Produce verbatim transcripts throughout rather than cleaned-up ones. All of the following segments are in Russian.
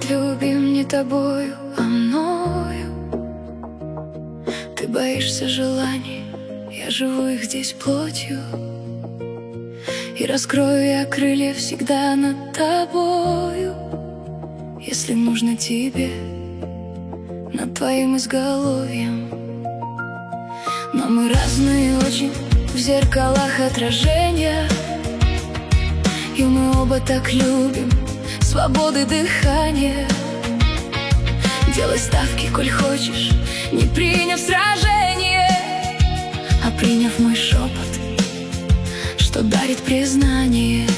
любим не тобою, а мною. Ты боишься желаний, я живу их здесь плотью. И раскрою я крылья всегда над тобою, если нужно тебе, над твоим изголовьем. Но мы разные очень, в зеркалах отражения, и мы оба так любим свободы дыхания. Делай ставки, коль хочешь, не приняв сражение, а приняв мой шепот, что дарит признание.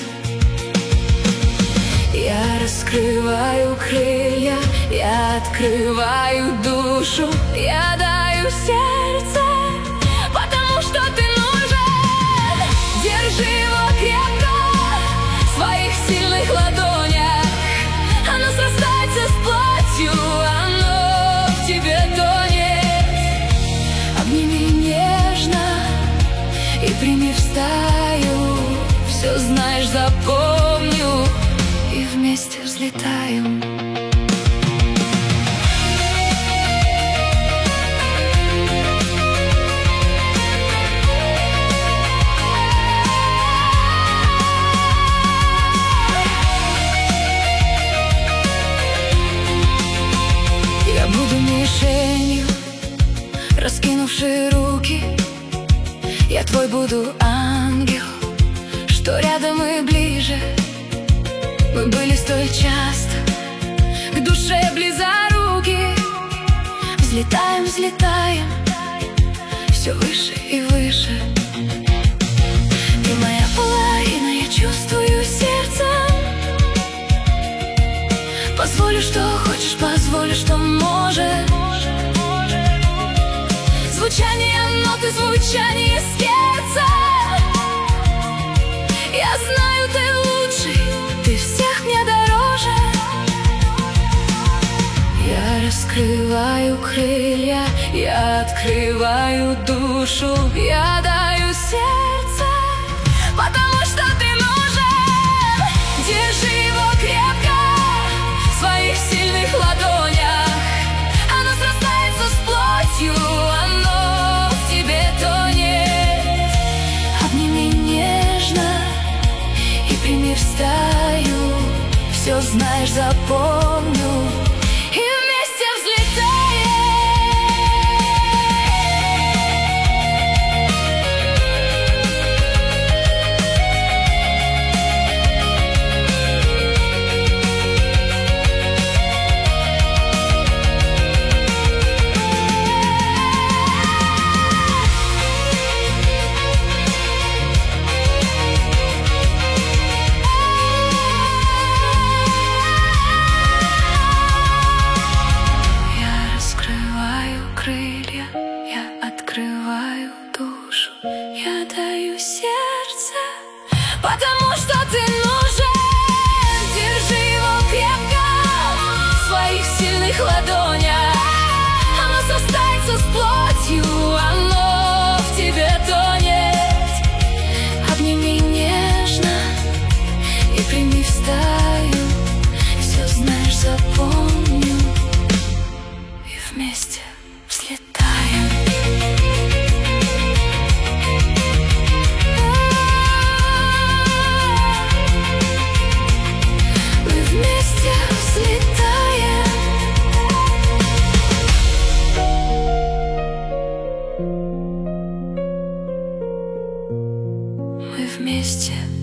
Я раскрываю крылья, я открываю душу, я даю сердце, потому что ты нужен. Держи его крепко в своих сильных ладонях, оно срастается с плотью, оно в тебе тонет. Обними нежно и прими в стаю, все знаешь, запомню, и вместе взлетаем. Я буду мишенью, раскинувши руки. Я твой буду ангел, что рядом и ближе. Мы были столь часто к душе близоруки. Взлетаем, взлетаем, все выше и выше. Ты моя половина, я чувствую сердцем. Позволю, что хочешь, позволю, что можешь. Звучание ноты, звучание сердца. Я знаю, ты лучший, ты всех мне дороже. Я раскрываю крылья, я открываю душу, я даю сердце, потому что ты нужен. Держи его крепко в своих сильных ладонях, оно срастается с плотью, оно в тебе тонет. Обними нежно и прими в стаю, все знаешь, запомню, и вместе взлетаем. Я открываю душу, я даю сердце, потому что ты нужен. Держи его крепко в своих сильных ладонях, оно срастается с плотью, оно в тебе тонет. Обними нежно и прими в стаю, все знаешь, запомню, и вместе взлетаем. Мы вместе взлетаем. Мы вместе